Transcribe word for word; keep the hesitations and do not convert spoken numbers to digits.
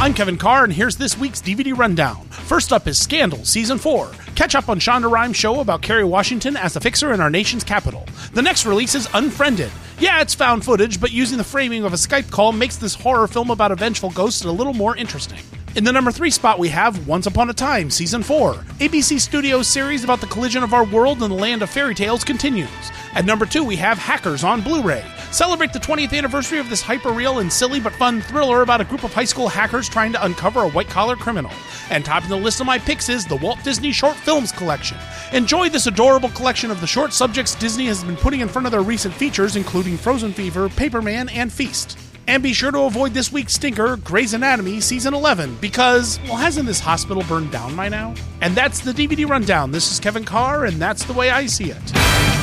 I'm Kevin Carr, and here's this week's D V D rundown. First up is Scandal, Season four. Catch up on Shonda Rhimes' show about Kerry Washington as the fixer in our nation's capital. The next release is Unfriended. Yeah, it's found footage, but using the framing of a Skype call makes this horror film about a vengeful ghost a little more interesting. In the number three spot, we have Once Upon a Time, Season four. A B C Studios' series about the collision of our world and the land of fairy tales continues. At number two, we have Hackers on Blu-ray. Celebrate the twentieth anniversary of this hyper-real and silly but fun thriller about a group of high school hackers trying to uncover a white-collar criminal. And topping the list of my picks is the Walt Disney Short Films Collection. Enjoy this adorable collection of the short subjects Disney has been putting in front of their recent features, including Frozen Fever, Paperman, and Feast. And be sure to avoid this week's stinker, Grey's Anatomy Season eleven, because, well, hasn't this hospital burned down by now? And that's the D V D rundown. This is Kevin Carr, and that's the way I see it.